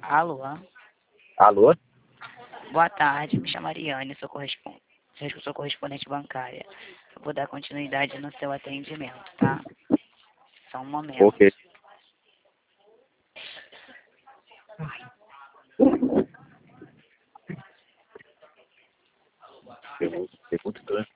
Alô? Alô? Boa tarde, me chamo Ariane, sou correspondente bancária. Eu vou dar continuidade no seu atendimento, tá? Só um momento. Ok. Pergunta, né?